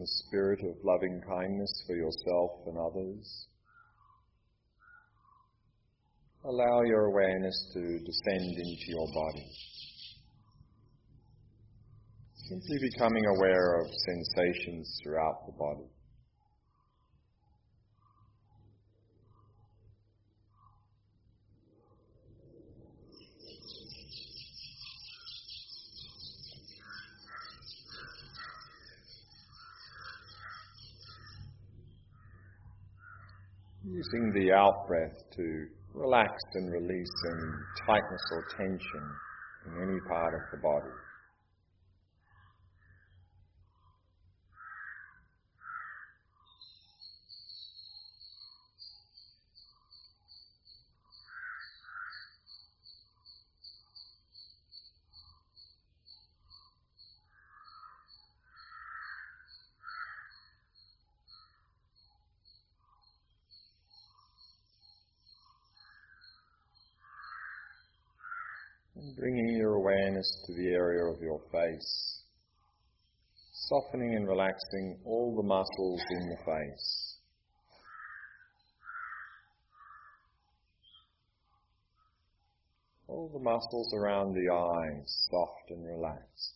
in a spirit of loving kindness for yourself and others. Allow your awareness to descend into your body. Simply becoming aware of sensations throughout the body. Using the out-breath to relax and release any tightness or tension in any part of the body. And bringing your awareness to the area of your face, softening and relaxing all the muscles in the face. All the muscles around the eyes, soft and relaxed.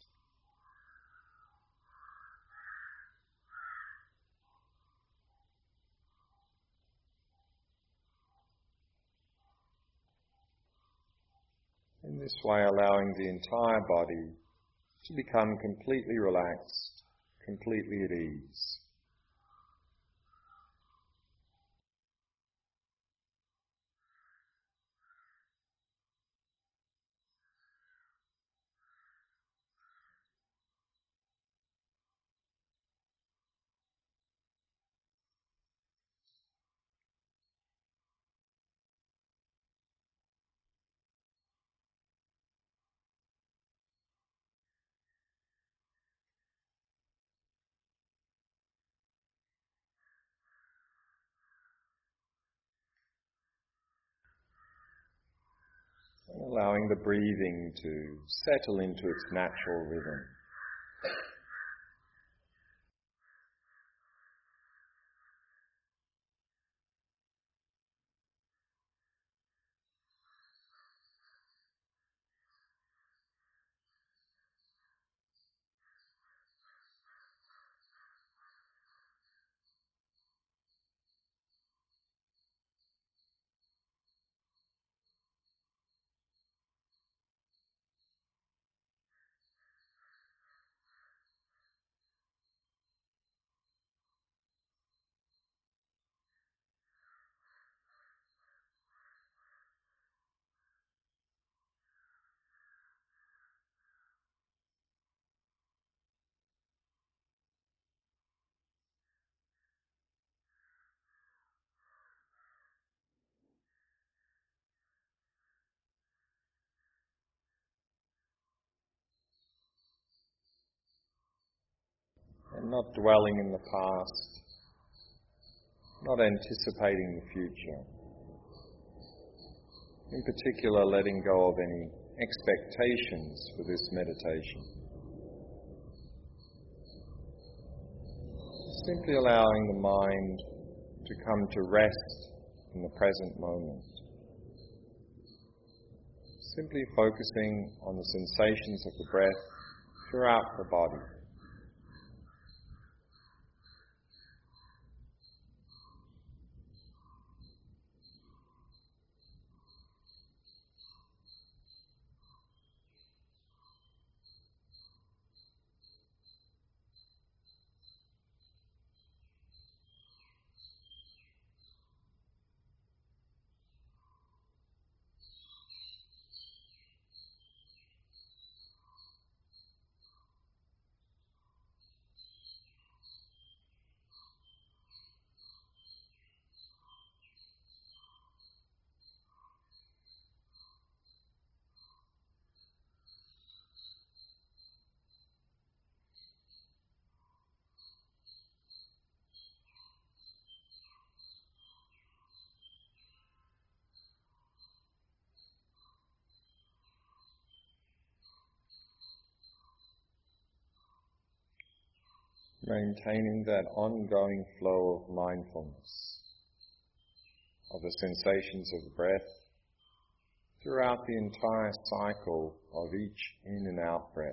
In this way, allowing the entire body to become completely relaxed, completely at ease. And allowing the breathing to settle into its natural rhythm. And not dwelling in the past, not anticipating the future. In particular, letting go of any expectations for this meditation. Simply allowing the mind to come to rest in the present moment. Simply focusing on the sensations of the breath throughout the body. maintaining that ongoing flow of mindfulness, of the sensations of the breath throughout the entire cycle of each in and out breath.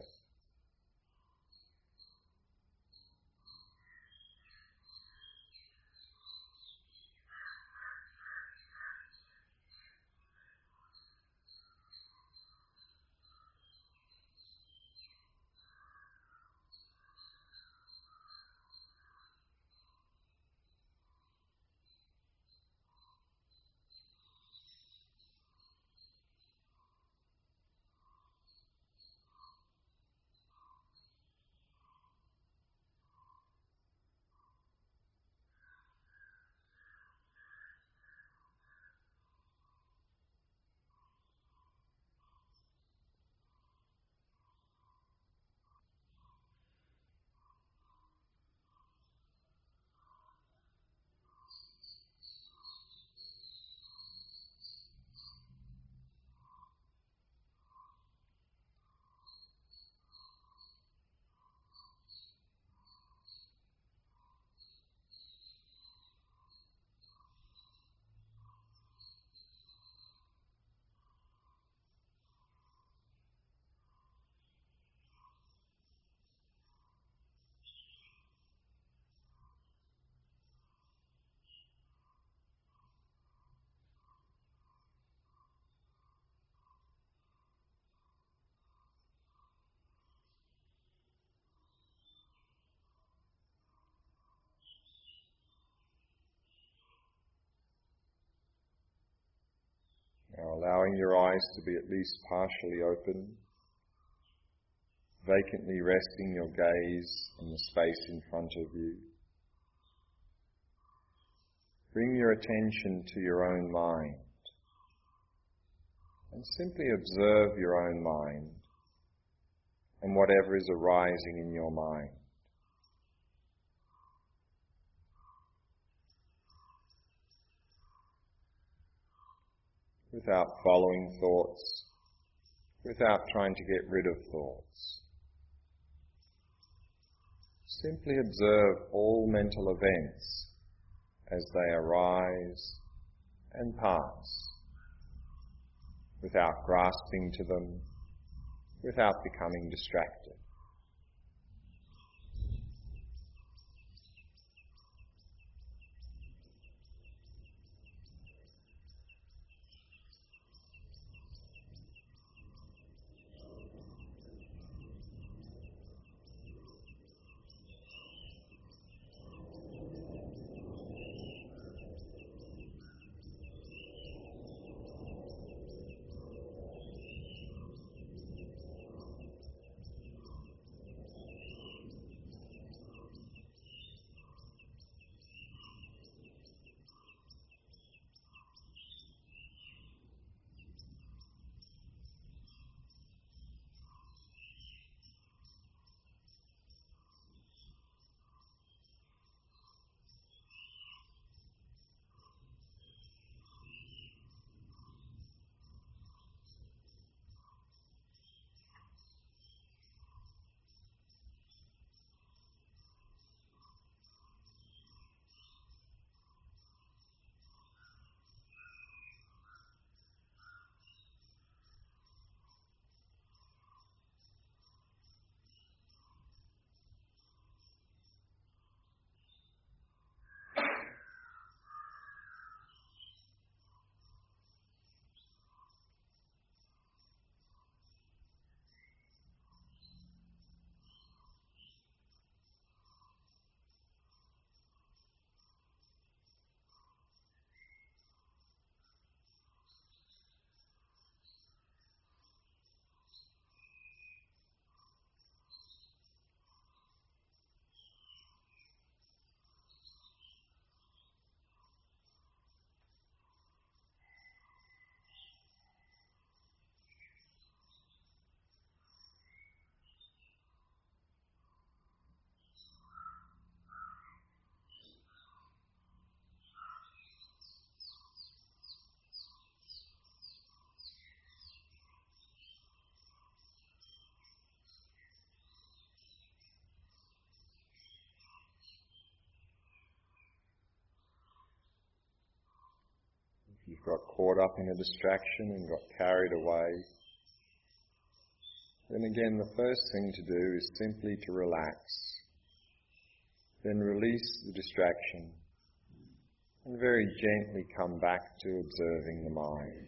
Now allowing your eyes to be at least partially open, vacantly resting your gaze on the space in front of you. Bring your attention to your own mind and simply observe your own mind and whatever is arising in your mind. Without following thoughts, without trying to get rid of thoughts. Simply observe all mental events as they arise and pass, without grasping to them, without becoming distracted. you've got caught up in a distraction and got carried away, then again the first thing to do is simply to relax. Then release the distraction and very gently come back to observing the mind.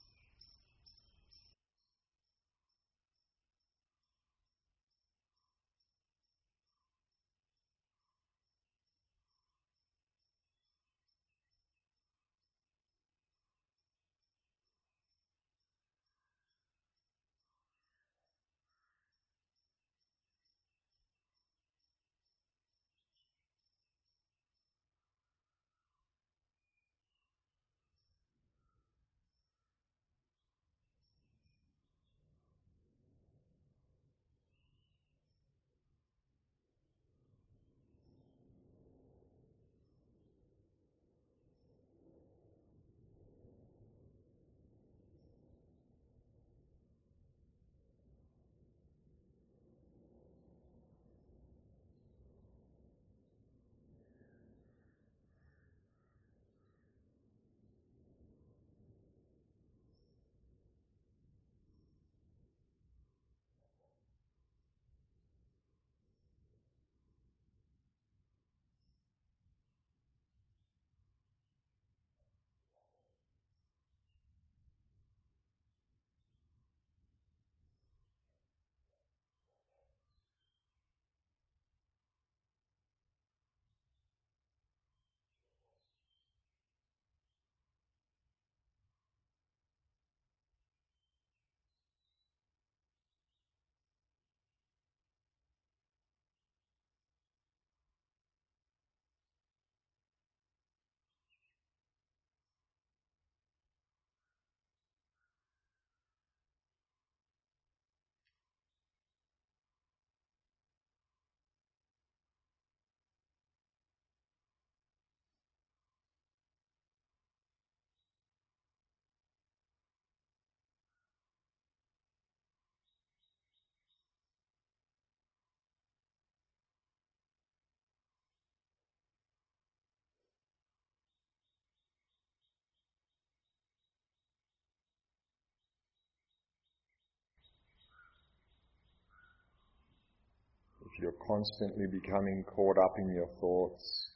If you're constantly becoming caught up in your thoughts,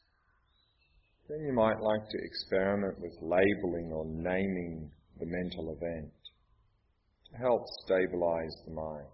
then you might like to experiment with labeling or naming the mental event to help stabilize the mind.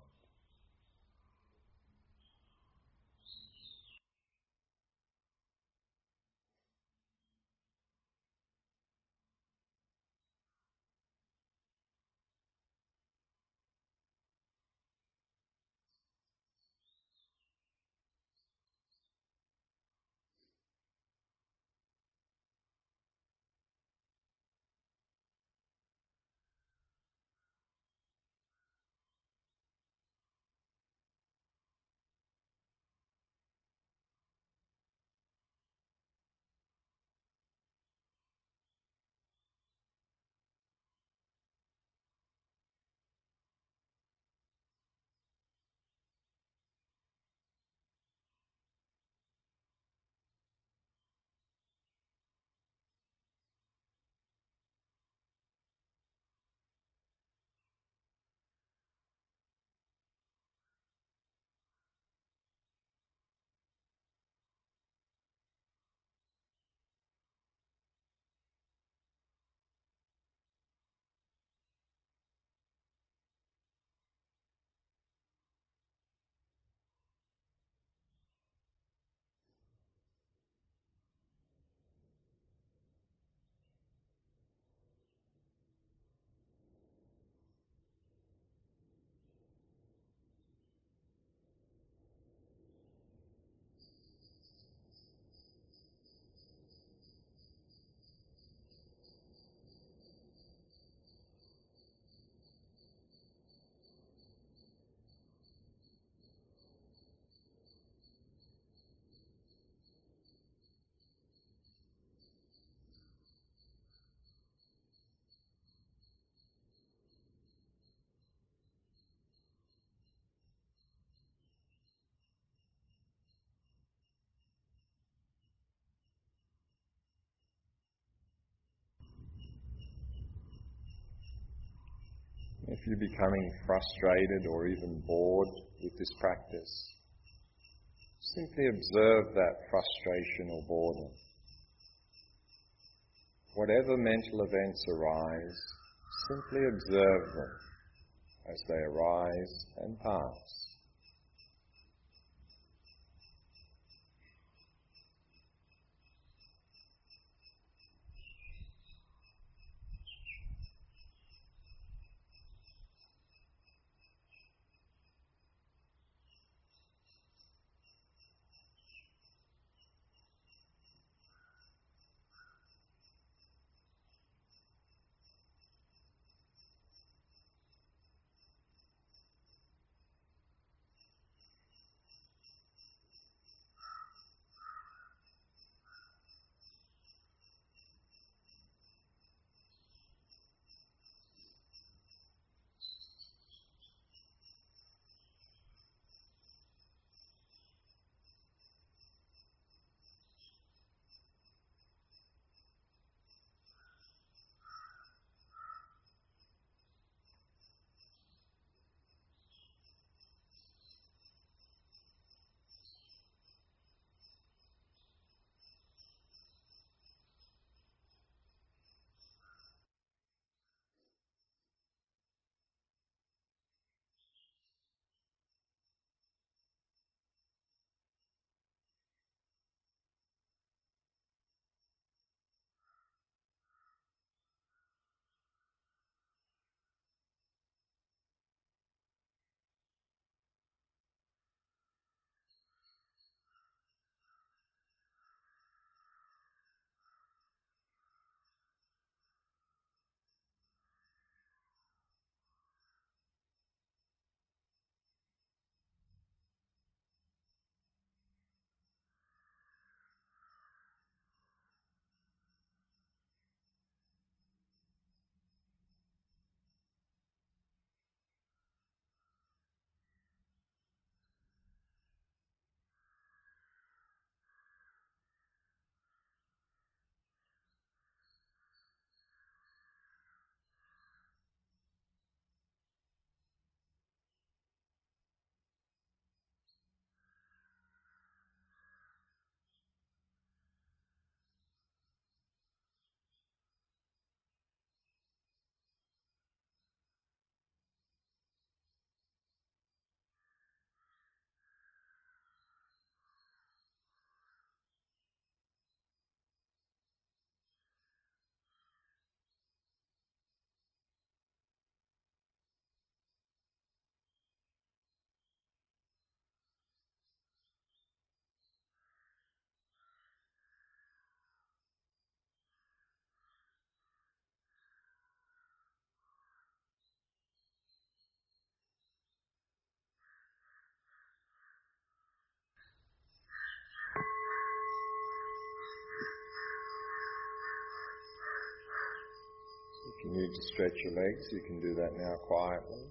If you're becoming frustrated or even bored with this practice, simply observe that frustration or boredom. Whatever mental events arise, simply observe them as they arise and pass. If you need to stretch your legs, you can do that now quietly.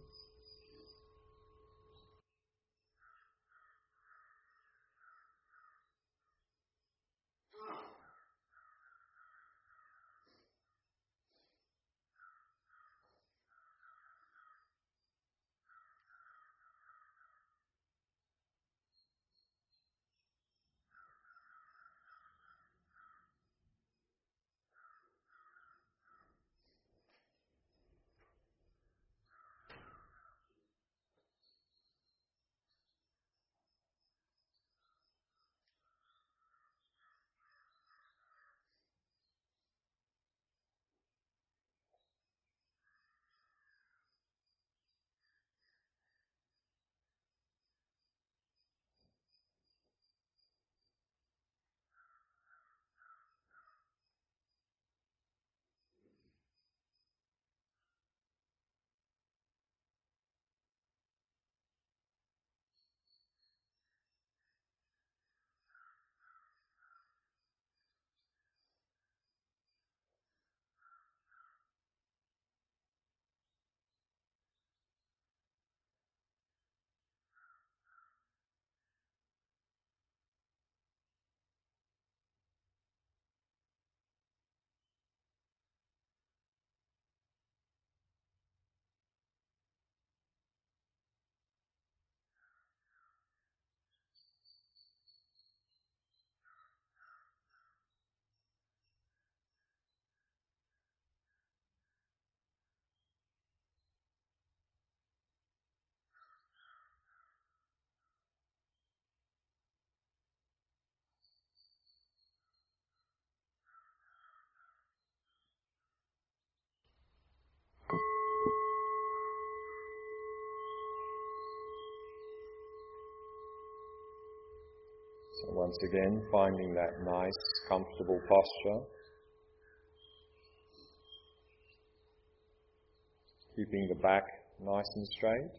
So once again, finding that nice, comfortable posture. Keeping the back nice and straight.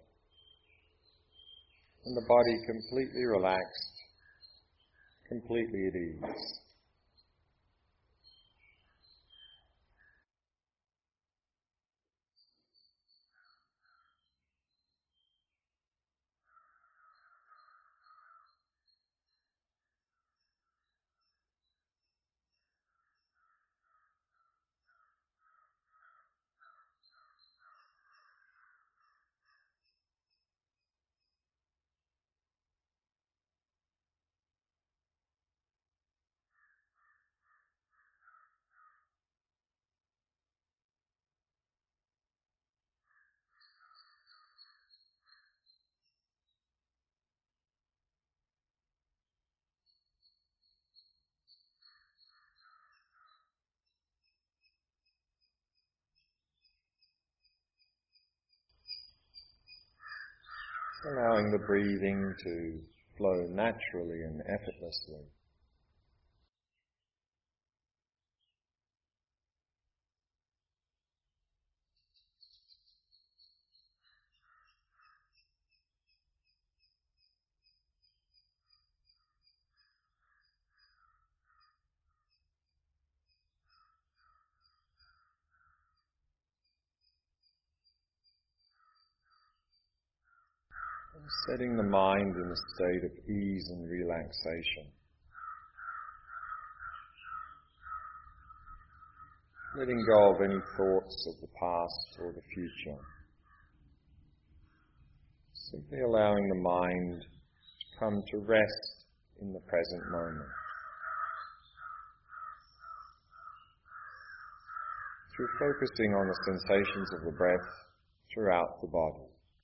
And the body completely relaxed, completely at ease. Allowing the breathing to flow naturally and effortlessly. Setting the mind in a state of ease and relaxation. Letting go of any thoughts of the past or the future. Simply allowing the mind to come to rest in the present moment. Through focusing on the sensations of the breath throughout the body.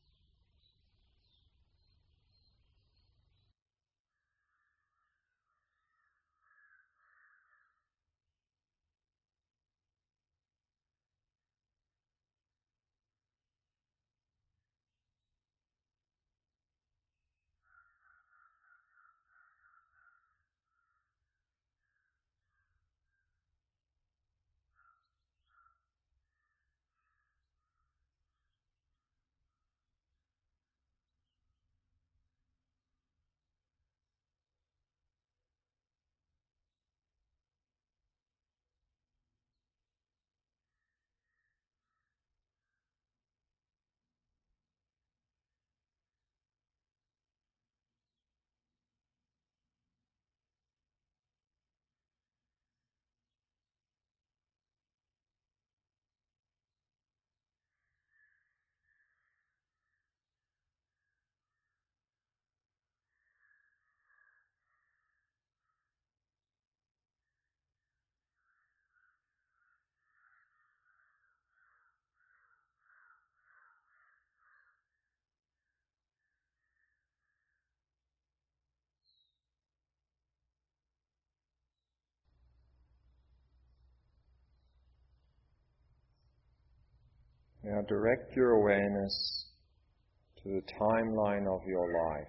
Now direct your awareness to the timeline of your life,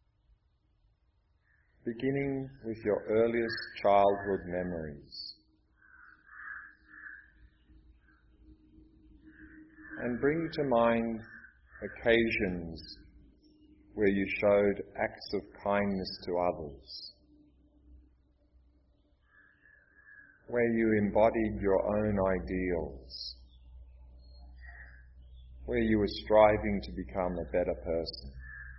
beginning with your earliest childhood memories. And bring to mind occasions where you showed acts of kindness to others, where you embodied your own ideals, where you were striving to become a better person.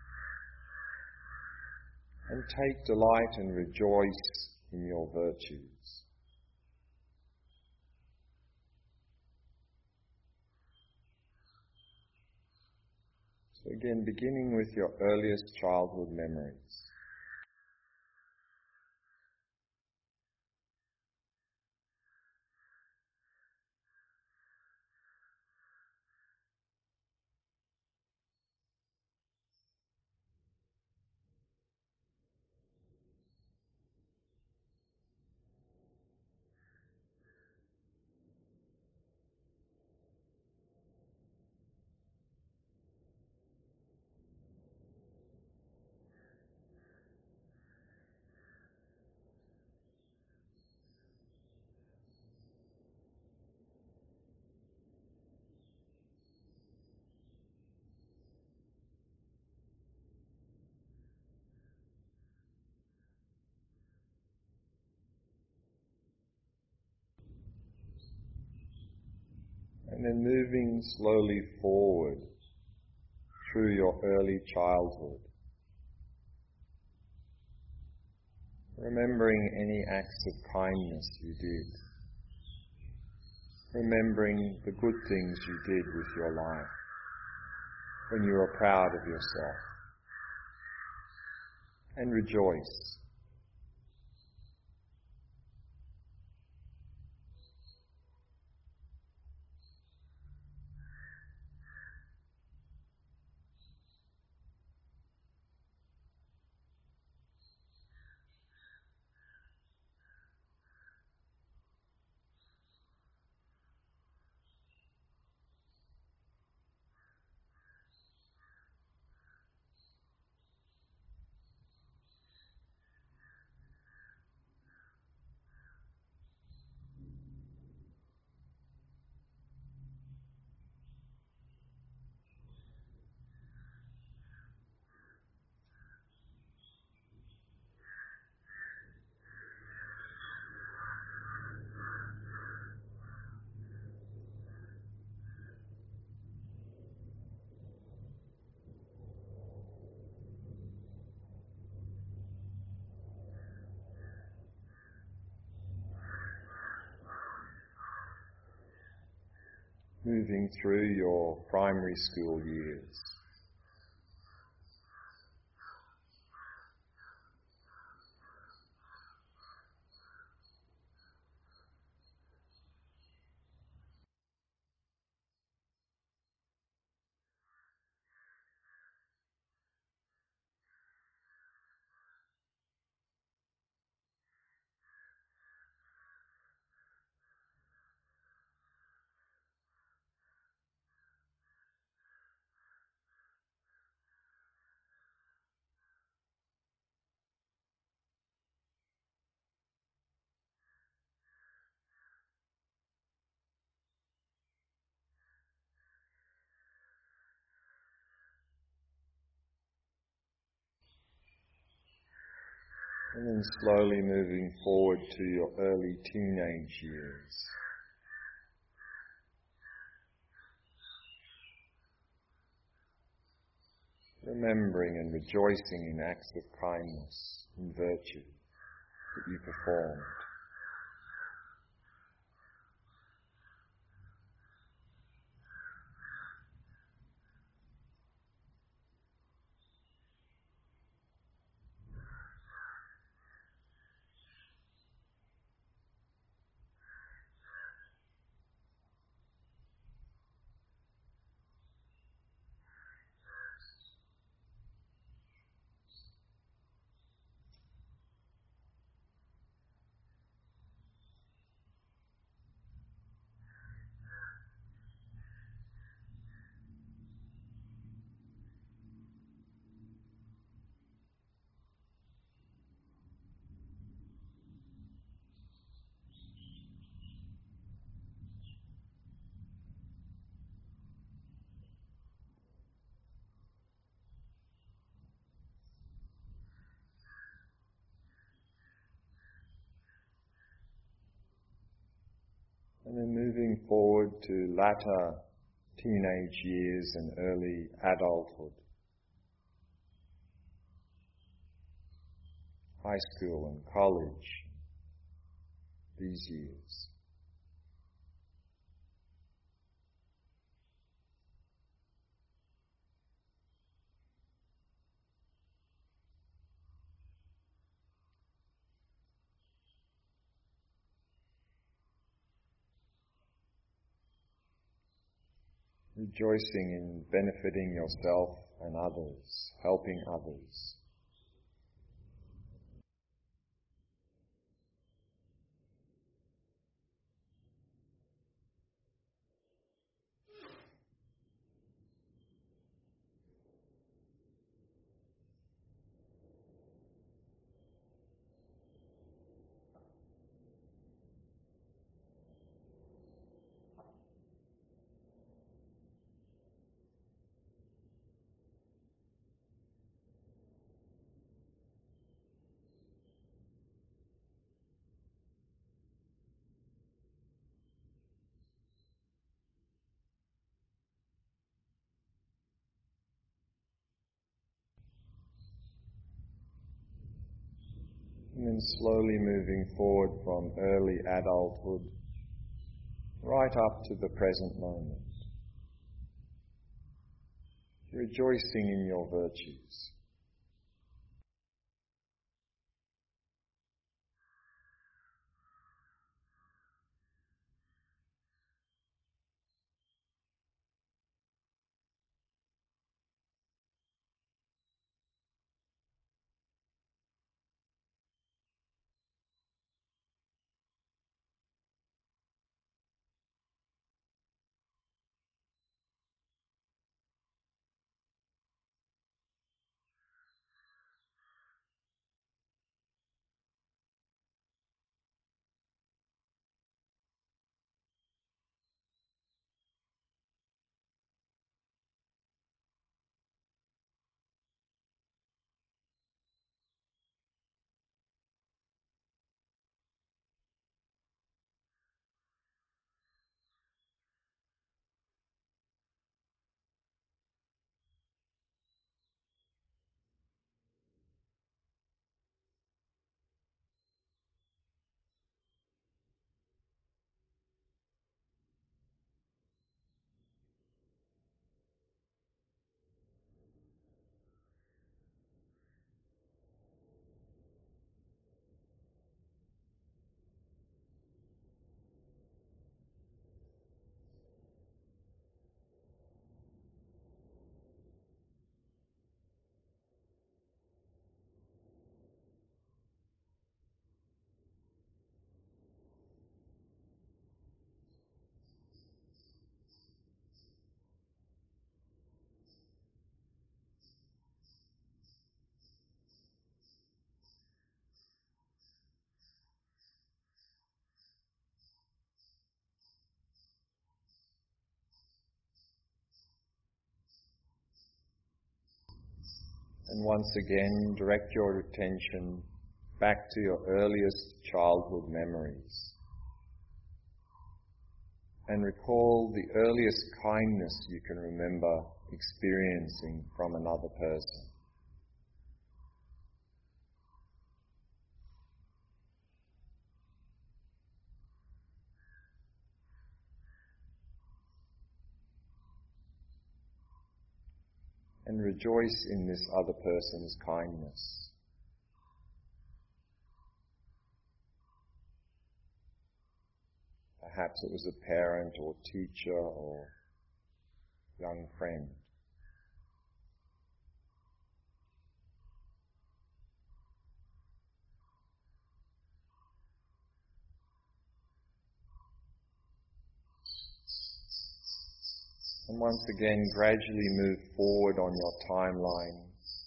And take delight and rejoice in your virtues. So again, beginning with your earliest childhood memories. then moving slowly forward through your early childhood, remembering any acts of kindness you did, remembering the good things you did with your life, when you were proud of yourself, and rejoice. Moving through your primary school years. And then slowly moving forward to your early teenage years. Remembering and rejoicing in acts of kindness and virtue that you performed. And then moving forward to latter teenage years and early adulthood. High school and college, these years. Rejoicing in benefiting yourself and others, helping others. and slowly moving forward from early adulthood right up to the present moment, rejoicing in your virtues. And once again, direct your attention back to your earliest childhood memories and recall the earliest kindness you can remember experiencing from another person. And rejoice in this other person's kindness. Perhaps it was a parent or teacher or young friend. And once again, gradually move forward on your timeline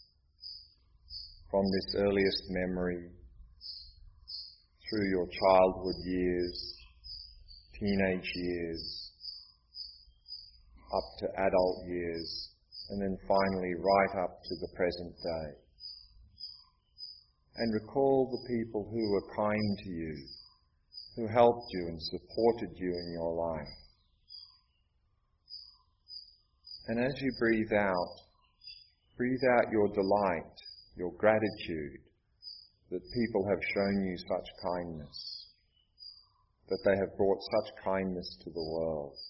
from this earliest memory through your childhood years, teenage years, up to adult years, and then finally right up to the present day. And recall the people who were kind to you, who helped you and supported you in your life. And as you breathe out your delight, your gratitude that people have shown you such kindness, that they have brought such kindness to the world.